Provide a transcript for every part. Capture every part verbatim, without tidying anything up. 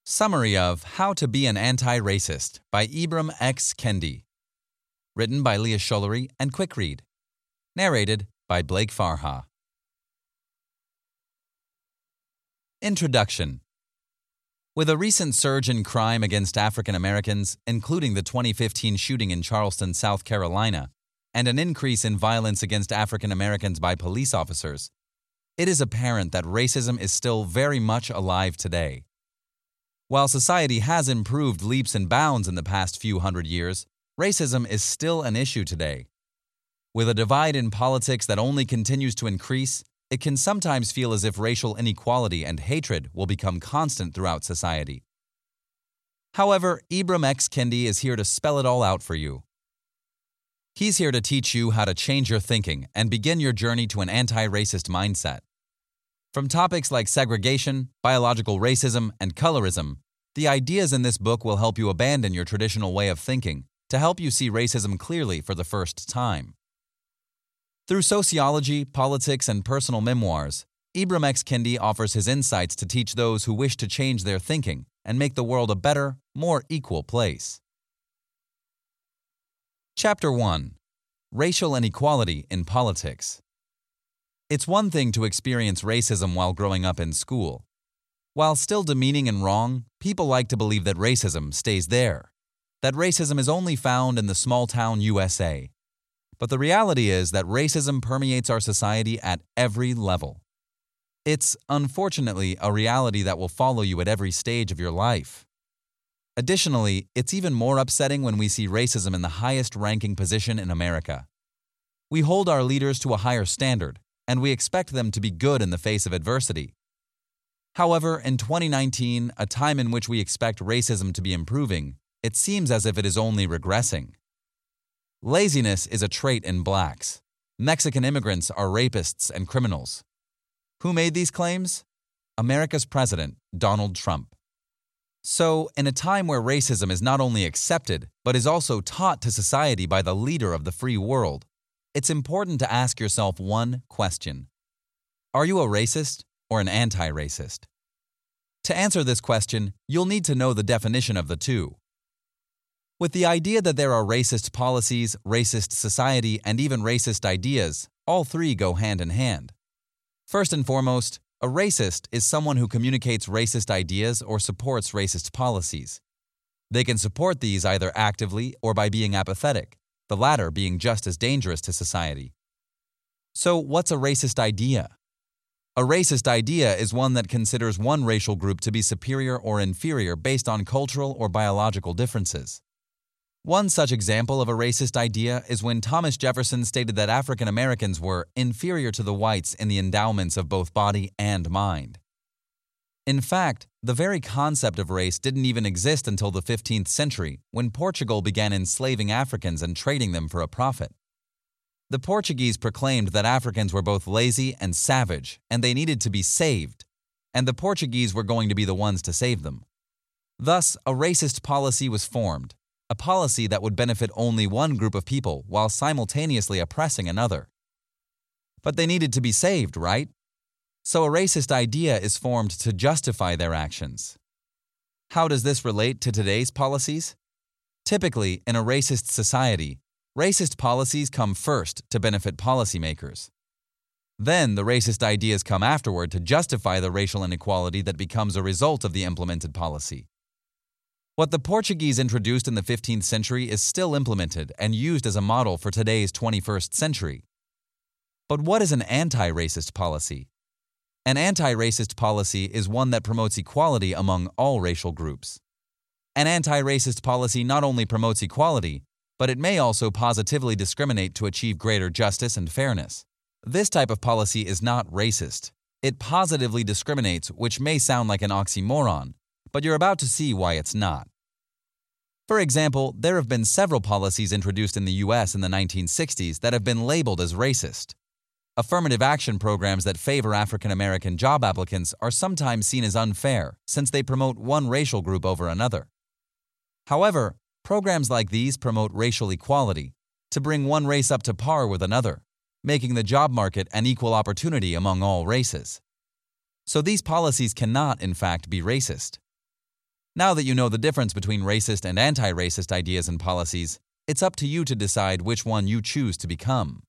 Summary of How to Be an Anti-Racist by Ibram X. Kendi. Written by Leah Schullery and Quick Read. Narrated by Blake Farha. Introduction. With a recent surge in crime against African Americans, including the twenty fifteen shooting in Charleston, South Carolina, and an increase in violence against African Americans by police officers, it is apparent that racism is still very much alive today. While society has improved leaps and bounds in the past few hundred years, racism is still an issue today. With a divide in politics that only continues to increase, it can sometimes feel as if racial inequality and hatred will become constant throughout society. However, Ibram X. Kendi is here to spell it all out for you. He's here to teach you how to change your thinking and begin your journey to an anti-racist mindset. From topics like segregation, biological racism, and colorism, the ideas in this book will help you abandon your traditional way of thinking to help you see racism clearly for the first time. Through sociology, politics, and personal memoirs, Ibram X. Kendi offers his insights to teach those who wish to change their thinking and make the world a better, more equal place. Chapter one. Racial Inequality in Politics. It's one thing to experience racism while growing up in school. While still demeaning and wrong, people like to believe that racism stays there, that racism is only found in the small-town U S A. But the reality is that racism permeates our society at every level. It's, unfortunately, a reality that will follow you at every stage of your life. Additionally, it's even more upsetting when we see racism in the highest-ranking position in America. We hold our leaders to a higher standard, and we expect them to be good in the face of adversity. However, in twenty nineteen, a time in which we expect racism to be improving, it seems as if it is only regressing. Laziness is a trait in blacks. Mexican immigrants are rapists and criminals. Who made these claims? America's president, Donald Trump. So, in a time where racism is not only accepted, but is also taught to society by the leader of the free world, it's important to ask yourself one question. Are you a racist or an anti-racist? To answer this question, you'll need to know the definition of the two. With the idea that there are racist policies, racist society, and even racist ideas, all three go hand in hand. First and foremost, a racist is someone who communicates racist ideas or supports racist policies. They can support these either actively or by being apathetic, the latter being just as dangerous to society. So, what's a racist idea? A racist idea is one that considers one racial group to be superior or inferior based on cultural or biological differences. One such example of a racist idea is when Thomas Jefferson stated that African Americans were inferior to the whites in the endowments of both body and mind. In fact, the very concept of race didn't even exist until the fifteenth century, when Portugal began enslaving Africans and trading them for a profit. The Portuguese proclaimed that Africans were both lazy and savage, and they needed to be saved, and the Portuguese were going to be the ones to save them. Thus, a racist policy was formed, a policy that would benefit only one group of people while simultaneously oppressing another. But they needed to be saved, right? So a racist idea is formed to justify their actions. How does this relate to today's policies? Typically, in a racist society, racist policies come first to benefit policymakers. Then the racist ideas come afterward to justify the racial inequality that becomes a result of the implemented policy. What the Portuguese introduced in the fifteenth century is still implemented and used as a model for today's twenty-first century. But what is an anti-racist policy? An anti-racist policy is one that promotes equality among all racial groups. An anti-racist policy not only promotes equality, but it may also positively discriminate to achieve greater justice and fairness. This type of policy is not racist. It positively discriminates, which may sound like an oxymoron, but you're about to see why it's not. For example, there have been several policies introduced in the U S in the nineteen sixties that have been labeled as racist. Affirmative action programs that favor African American job applicants are sometimes seen as unfair since they promote one racial group over another. However, programs like these promote racial equality to bring one race up to par with another, making the job market an equal opportunity among all races. So these policies cannot, in fact, be racist. Now that you know the difference between racist and anti-racist ideas and policies, it's up to you to decide which one you choose to become.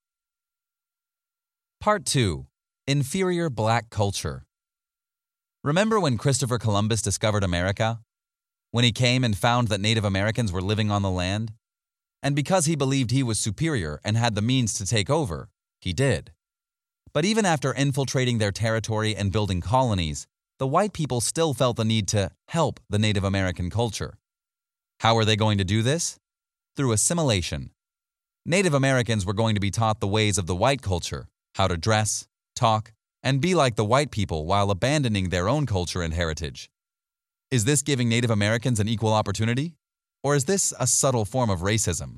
Part two. Inferior Black Culture. Remember when Christopher Columbus discovered America? When he came and found that Native Americans were living on the land? And because he believed he was superior and had the means to take over, he did. But even after infiltrating their territory and building colonies, the white people still felt the need to help the Native American culture. How were they going to do this? Through assimilation. Native Americans were going to be taught the ways of the white culture, how to dress, talk, and be like the white people while abandoning their own culture and heritage. Is this giving Native Americans an equal opportunity? Or is this a subtle form of racism?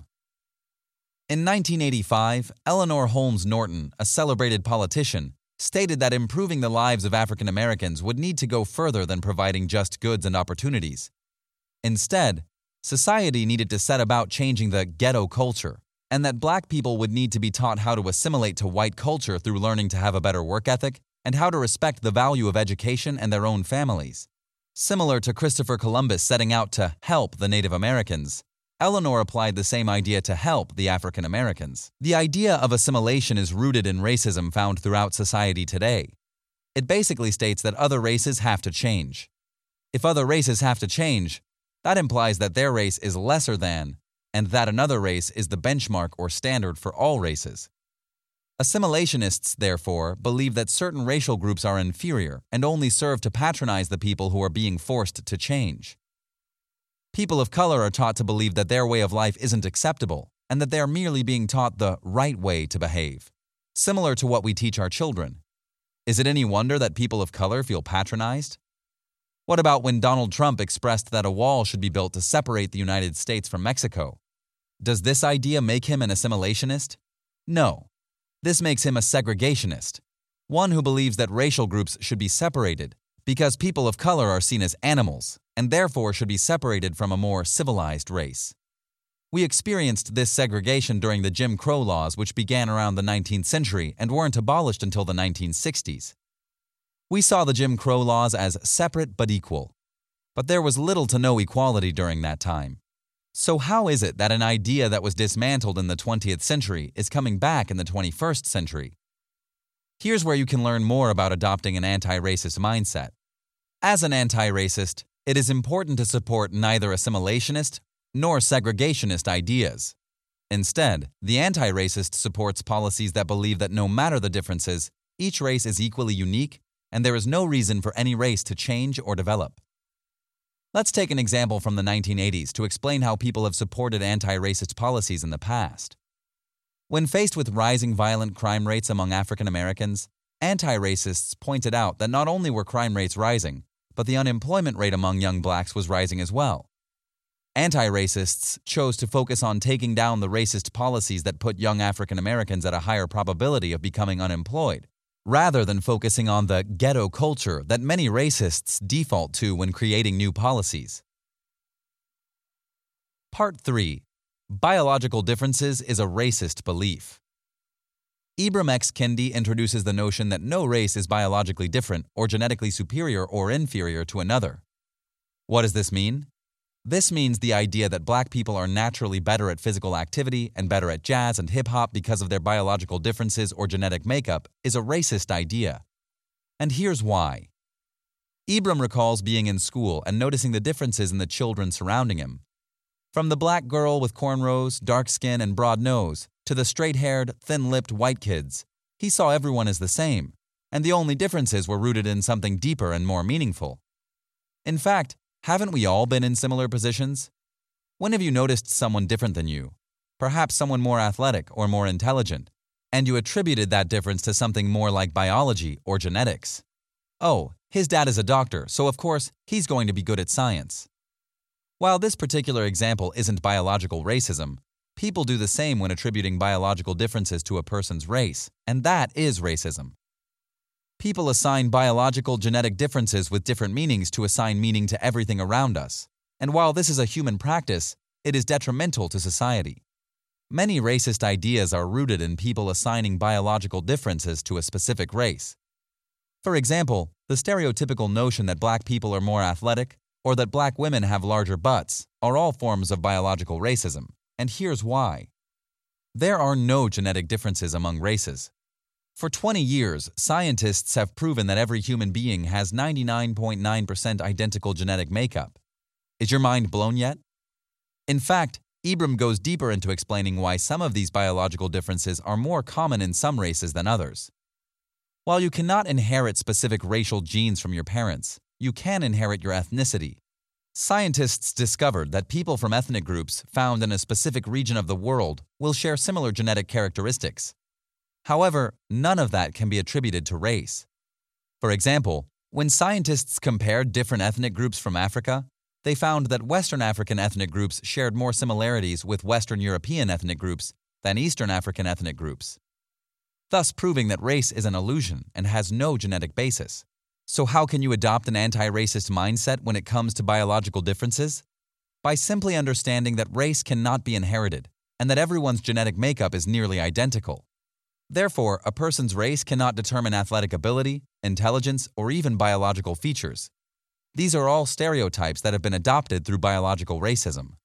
In nineteen eighty-five, Eleanor Holmes Norton, a celebrated politician, stated that improving the lives of African Americans would need to go further than providing just goods and opportunities. Instead, society needed to set about changing the ghetto culture, and that black people would need to be taught how to assimilate to white culture through learning to have a better work ethic and how to respect the value of education and their own families. Similar to Christopher Columbus setting out to help the Native Americans, Eleanor applied the same idea to help the African Americans. The idea of assimilation is rooted in racism found throughout society today. It basically states that other races have to change. If other races have to change, that implies that their race is lesser than, and that another race is the benchmark or standard for all races. Assimilationists, therefore, believe that certain racial groups are inferior and only serve to patronize the people who are being forced to change. People of color are taught to believe that their way of life isn't acceptable and that they are merely being taught the right way to behave, similar to what we teach our children. Is it any wonder that people of color feel patronized? What about when Donald Trump expressed that a wall should be built to separate the United States from Mexico? Does this idea make him an assimilationist? No. This makes him a segregationist, one who believes that racial groups should be separated because people of color are seen as animals and therefore should be separated from a more civilized race. We experienced this segregation during the Jim Crow laws, which began around the nineteenth century and weren't abolished until the nineteen sixties. We saw the Jim Crow laws as separate but equal, but there was little to no equality during that time. So how is it that an idea that was dismantled in the twentieth century is coming back in the twenty-first century? Here's where you can learn more about adopting an anti-racist mindset. As an anti-racist, it is important to support neither assimilationist nor segregationist ideas. Instead, the anti-racist supports policies that believe that no matter the differences, each race is equally unique and there is no reason for any race to change or develop. Let's take an example from the nineteen eighties to explain how people have supported anti-racist policies in the past. When faced with rising violent crime rates among African Americans, anti-racists pointed out that not only were crime rates rising, but the unemployment rate among young blacks was rising as well. Anti-racists chose to focus on taking down the racist policies that put young African Americans at a higher probability of becoming unemployed, rather than focusing on the ghetto culture that many racists default to when creating new policies. Part three. Biological differences is a racist belief. Ibram X. Kendi introduces the notion that no race is biologically different or genetically superior or inferior to another. What does this mean? This means the idea that black people are naturally better at physical activity and better at jazz and hip-hop because of their biological differences or genetic makeup is a racist idea. And here's why. Ibram recalls being in school and noticing the differences in the children surrounding him. From the black girl with cornrows, dark skin, and broad nose, to the straight-haired, thin-lipped white kids, he saw everyone as the same, and the only differences were rooted in something deeper and more meaningful. In fact, haven't we all been in similar positions? When have you noticed someone different than you? Perhaps someone more athletic or more intelligent, and you attributed that difference to something more like biology or genetics. Oh, his dad is a doctor, so of course, he's going to be good at science. While this particular example isn't biological racism, people do the same when attributing biological differences to a person's race, and that is racism. People assign biological genetic differences with different meanings to assign meaning to everything around us, and while this is a human practice, it is detrimental to society. Many racist ideas are rooted in people assigning biological differences to a specific race. For example, the stereotypical notion that black people are more athletic, or that black women have larger butts are all forms of biological racism, and here's why. There are no genetic differences among races. For twenty years, scientists have proven that every human being has ninety-nine point nine percent identical genetic makeup. Is your mind blown yet? In fact, Ibram goes deeper into explaining why some of these biological differences are more common in some races than others. While you cannot inherit specific racial genes from your parents, you can inherit your ethnicity. Scientists discovered that people from ethnic groups found in a specific region of the world will share similar genetic characteristics. However, none of that can be attributed to race. For example, when scientists compared different ethnic groups from Africa, they found that Western African ethnic groups shared more similarities with Western European ethnic groups than Eastern African ethnic groups, thus proving that race is an illusion and has no genetic basis. So how can you adopt an anti-racist mindset when it comes to biological differences? By simply understanding that race cannot be inherited and that everyone's genetic makeup is nearly identical. Therefore, a person's race cannot determine athletic ability, intelligence, or even biological features. These are all stereotypes that have been adopted through biological racism.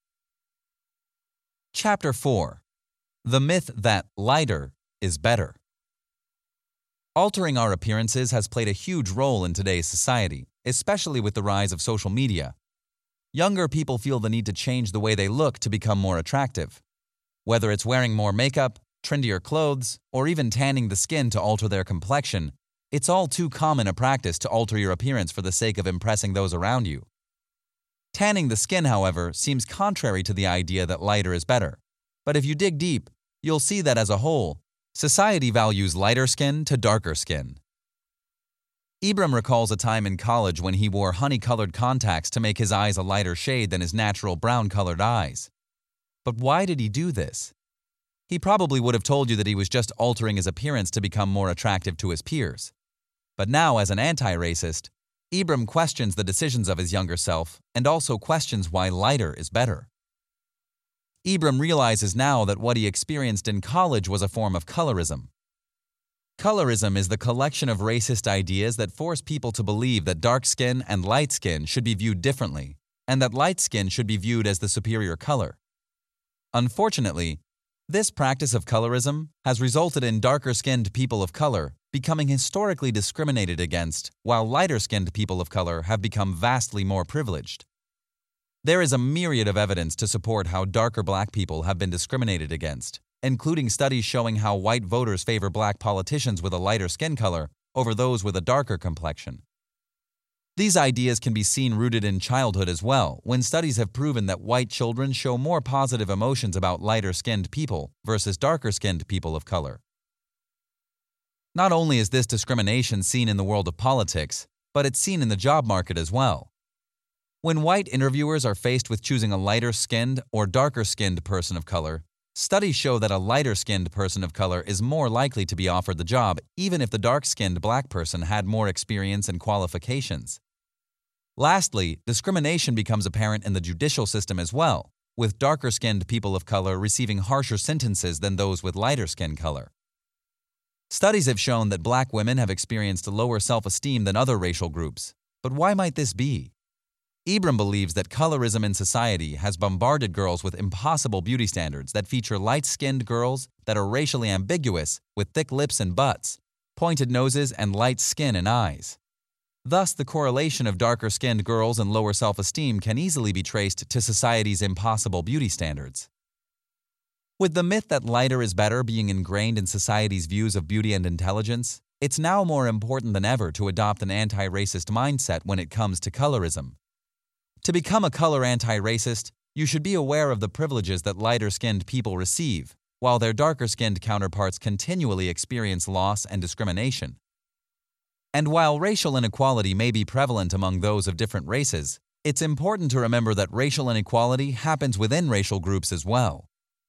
Chapter four. The myth that lighter is better. Altering our appearances has played a huge role in today's society, especially with the rise of social media. Younger people feel the need to change the way they look to become more attractive. Whether it's wearing more makeup, trendier clothes, or even tanning the skin to alter their complexion, it's all too common a practice to alter your appearance for the sake of impressing those around you. Tanning the skin, however, seems contrary to the idea that lighter is better. But if you dig deep, you'll see that as a whole, society values lighter skin to darker skin. Ibram recalls a time in college when he wore honey-colored contacts to make his eyes a lighter shade than his natural brown-colored eyes. But why did he do this? He probably would have told you that he was just altering his appearance to become more attractive to his peers. But now, as an anti-racist, Ibram questions the decisions of his younger self and also questions why lighter is better. Ibram realizes now that what he experienced in college was a form of colorism. Colorism is the collection of racist ideas that force people to believe that dark skin and light skin should be viewed differently, and that light skin should be viewed as the superior color. Unfortunately, this practice of colorism has resulted in darker-skinned people of color becoming historically discriminated against, while lighter-skinned people of color have become vastly more privileged. There is a myriad of evidence to support how darker black people have been discriminated against, including studies showing how white voters favor black politicians with a lighter skin color over those with a darker complexion. These ideas can be seen rooted in childhood as well, when studies have proven that white children show more positive emotions about lighter-skinned people versus darker-skinned people of color. Not only is this discrimination seen in the world of politics, but it's seen in the job market as well. When white interviewers are faced with choosing a lighter-skinned or darker-skinned person of color, studies show that a lighter-skinned person of color is more likely to be offered the job even if the dark-skinned black person had more experience and qualifications. Lastly, discrimination becomes apparent in the judicial system as well, with darker-skinned people of color receiving harsher sentences than those with lighter skin color. Studies have shown that black women have experienced lower self-esteem than other racial groups. But why might this be? Ibram believes that colorism in society has bombarded girls with impossible beauty standards that feature light-skinned girls that are racially ambiguous with thick lips and butts, pointed noses, and light skin and eyes. Thus, the correlation of darker-skinned girls and lower self-esteem can easily be traced to society's impossible beauty standards. With the myth that lighter is better being ingrained in society's views of beauty and intelligence, it's now more important than ever to adopt an anti-racist mindset when it comes to colorism. To become a color anti-racist, you should be aware of the privileges that lighter-skinned people receive, while their darker-skinned counterparts continually experience loss and discrimination. And while racial inequality may be prevalent among those of different races, it's important to remember that racial inequality happens within racial groups as well.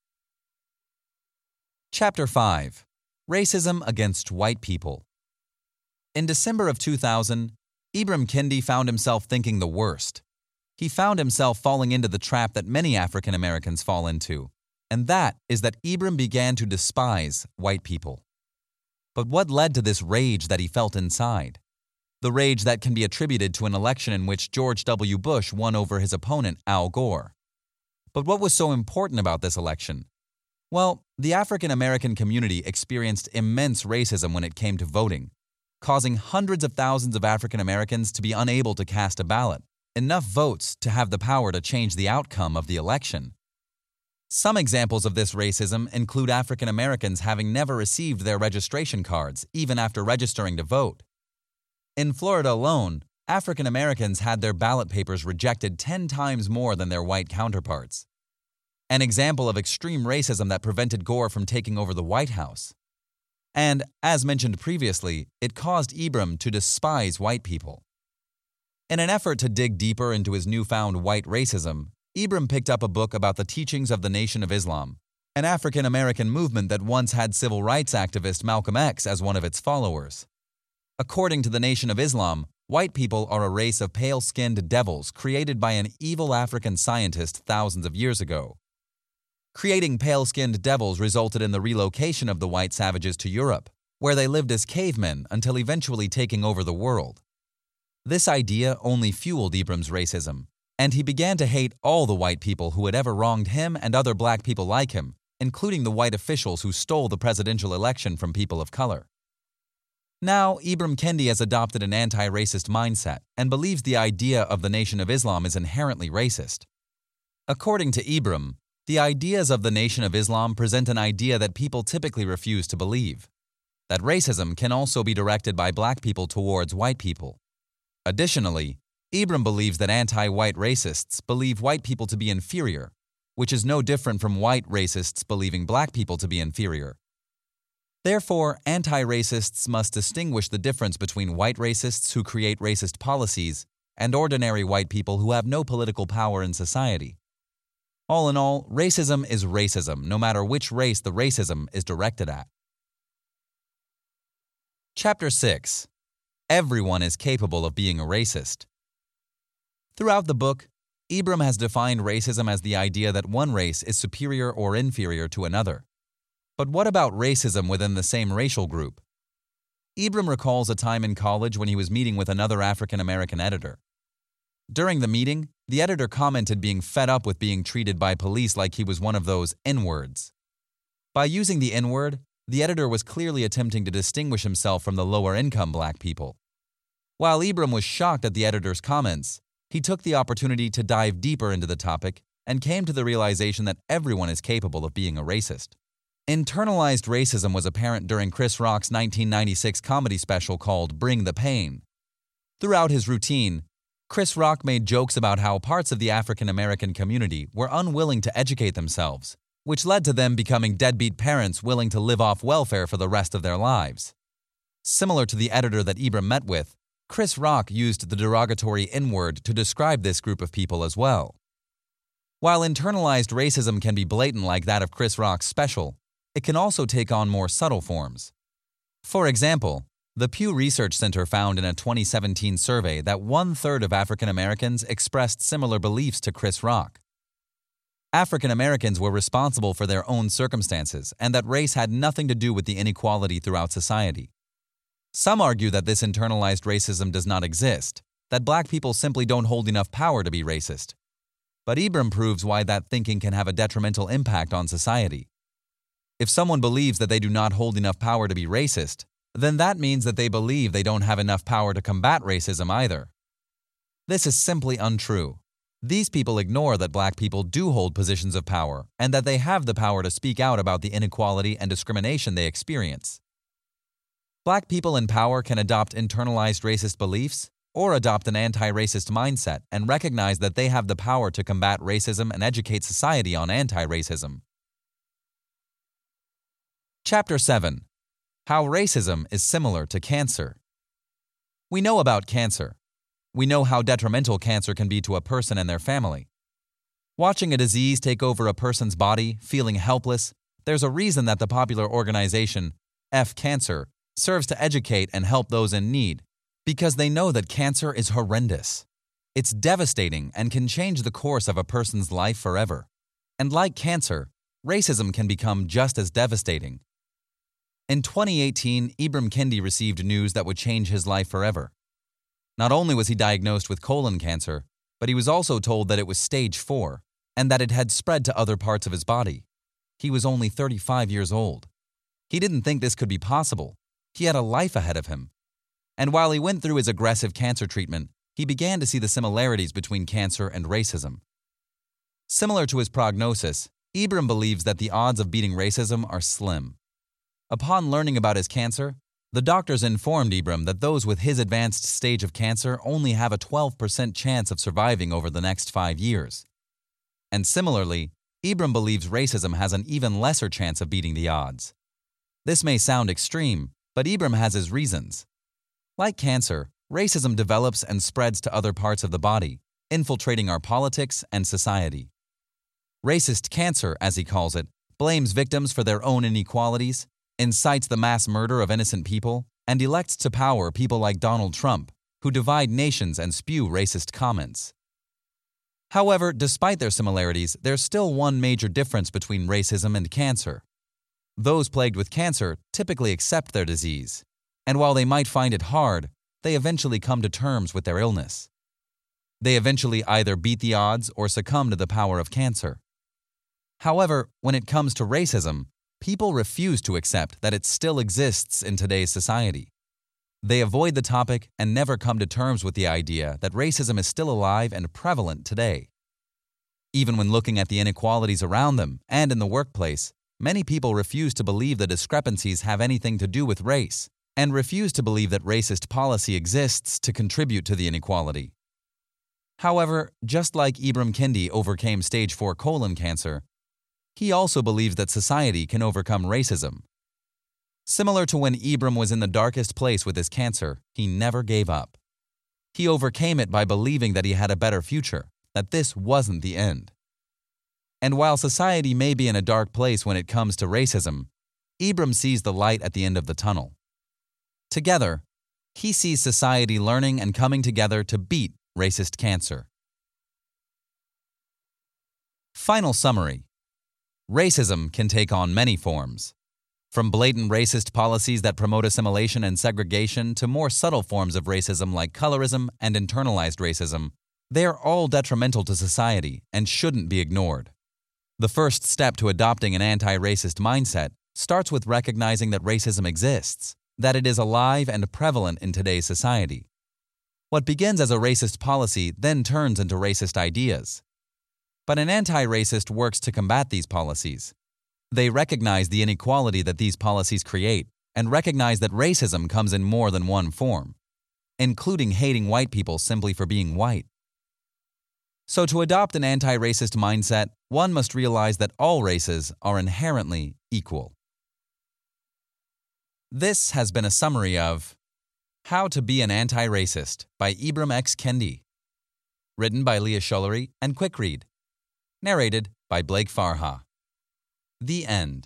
Chapter five. Racism Against White People. In December of two thousand, Ibram Kendi found himself thinking the worst. He found himself falling into the trap that many African Americans fall into, and that is that Ibram began to despise white people. But what led to this rage that he felt inside? the rage that can be attributed to an election in which George W. Bush won over his opponent, Al Gore. But what was so important about this election? Well, the African American community experienced immense racism when it came to voting, causing hundreds of thousands of African Americans to be unable to cast a ballot, enough votes to have the power to change the outcome of the election. Some examples of this racism include African Americans having never received their registration cards, even after registering to vote. In Florida alone, African Americans had their ballot papers rejected ten times more than their white counterparts. An example of extreme racism that prevented Gore from taking over the White House. And, as mentioned previously, it caused Ibram to despise white people. In an effort to dig deeper into his newfound white racism, Ibram picked up a book about the teachings of the Nation of Islam, an African American movement that once had civil rights activist Malcolm X as one of its followers. According to the Nation of Islam, white people are a race of pale-skinned devils created by an evil African scientist thousands of years ago. Creating pale-skinned devils resulted in the relocation of the white savages to Europe, where they lived as cavemen until eventually taking over the world. This idea only fueled Ibram's racism, and he began to hate all the white people who had ever wronged him and other black people like him, including the white officials who stole the presidential election from people of color. Now, Ibram Kendi has adopted an anti-racist mindset and believes the idea of the Nation of Islam is inherently racist. According to Ibram, the ideas of the Nation of Islam present an idea that people typically refuse to believe, that racism can also be directed by black people towards white people. Additionally, Ibram believes that anti-white racists believe white people to be inferior, which is no different from white racists believing black people to be inferior. Therefore, anti-racists must distinguish the difference between white racists who create racist policies and ordinary white people who have no political power in society. All in all, racism is racism, no matter which race the racism is directed at. Chapter six. Everyone is capable of being a racist. Throughout the book, Ibram has defined racism as the idea that one race is superior or inferior to another. But what about racism within the same racial group? Ibram recalls a time in college when he was meeting with another African American editor. During the meeting, the editor commented being fed up with being treated by police like he was one of those N-words. By using the N-word, the editor was clearly attempting to distinguish himself from the lower-income black people. While Ibram was shocked at the editor's comments, he took the opportunity to dive deeper into the topic and came to the realization that everyone is capable of being a racist. Internalized racism was apparent during Chris Rock's nineteen ninety-six comedy special called Bring the Pain. Throughout his routine, Chris Rock made jokes about how parts of the African American community were unwilling to educate themselves, which led to them becoming deadbeat parents willing to live off welfare for the rest of their lives. Similar to the editor that Ibram met with, Chris Rock used the derogatory N-word to describe this group of people as well. While internalized racism can be blatant like that of Chris Rock's special, it can also take on more subtle forms. For example, the Pew Research Center found in a twenty seventeen survey that one-third of African Americans expressed similar beliefs to Chris Rock. African Americans were responsible for their own circumstances and that race had nothing to do with the inequality throughout society. Some argue that this internalized racism does not exist, that black people simply don't hold enough power to be racist. But Ibram proves why that thinking can have a detrimental impact on society. If someone believes that they do not hold enough power to be racist, then that means that they believe they don't have enough power to combat racism either. This is simply untrue. These people ignore that black people do hold positions of power and that they have the power to speak out about the inequality and discrimination they experience. Black people in power can adopt internalized racist beliefs or adopt an anti-racist mindset and recognize that they have the power to combat racism and educate society on anti-racism. Chapter seven. How racism is similar to cancer. We know about cancer. We know how detrimental cancer can be to a person and their family. Watching a disease take over a person's body, feeling helpless, there's a reason that the popular organization, F Cancer, serves to educate and help those in need, because they know that cancer is horrendous. It's devastating and can change the course of a person's life forever. And like cancer, racism can become just as devastating. In twenty eighteen, Ibram Kendi received news that would change his life forever. Not only was he diagnosed with colon cancer, but he was also told that it was stage four and that it had spread to other parts of his body. He was only thirty-five years old. He didn't think this could be possible. He had a life ahead of him. And while he went through his aggressive cancer treatment, he began to see the similarities between cancer and racism. Similar to his prognosis, Ibram believes that the odds of beating racism are slim. Upon learning about his cancer, the doctors informed Ibram that those with his advanced stage of cancer only have a twelve percent chance of surviving over the next five years. And similarly, Ibram believes racism has an even lesser chance of beating the odds. This may sound extreme, but Ibram has his reasons. Like cancer, racism develops and spreads to other parts of the body, infiltrating our politics and society. Racist cancer, as he calls it, blames victims for their own inequalities, incites the mass murder of innocent people, and elects to power people like Donald Trump, who divide nations and spew racist comments. However, despite their similarities, there's still one major difference between racism and cancer. Those plagued with cancer typically accept their disease, and while they might find it hard, they eventually come to terms with their illness. They eventually either beat the odds or succumb to the power of cancer. However, when it comes to racism, people refuse to accept that it still exists in today's society. They avoid the topic and never come to terms with the idea that racism is still alive and prevalent today. Even when looking at the inequalities around them and in the workplace, many people refuse to believe the discrepancies have anything to do with race, and refuse to believe that racist policy exists to contribute to the inequality. However, just like Ibram Kendi overcame stage four colon cancer, he also believes that society can overcome racism. Similar to when Ibram was in the darkest place with his cancer, he never gave up. He overcame it by believing that he had a better future, that this wasn't the end. And while society may be in a dark place when it comes to racism, Ibram sees the light at the end of the tunnel. Together, he sees society learning and coming together to beat racist cancer. Final summary. Racism can take on many forms. From blatant racist policies that promote assimilation and segregation to more subtle forms of racism like colorism and internalized racism, they are all detrimental to society and shouldn't be ignored. The first step to adopting an anti-racist mindset starts with recognizing that racism exists, that it is alive and prevalent in today's society. What begins as a racist policy then turns into racist ideas. But an anti-racist works to combat these policies. They recognize the inequality that these policies create and recognize that racism comes in more than one form, including hating white people simply for being white. So to adopt an anti-racist mindset, one must realize that all races are inherently equal. This has been a summary of How to Be an Anti-Racist by Ibram X. Kendi. Written by Leah Schullery and Quick Read. Narrated by Blake Farha. The end.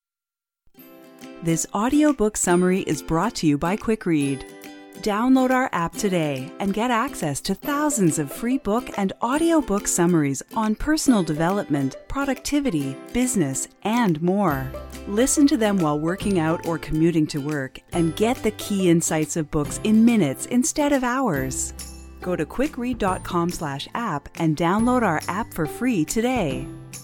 This audiobook summary is brought to you by Quick Read. Download our app today and get access to thousands of free book and audiobook summaries on personal development, productivity, business, and more. Listen to them while working out or commuting to work and get the key insights of books in minutes instead of hours. Go to quickread dot com slash app and download our app for free today.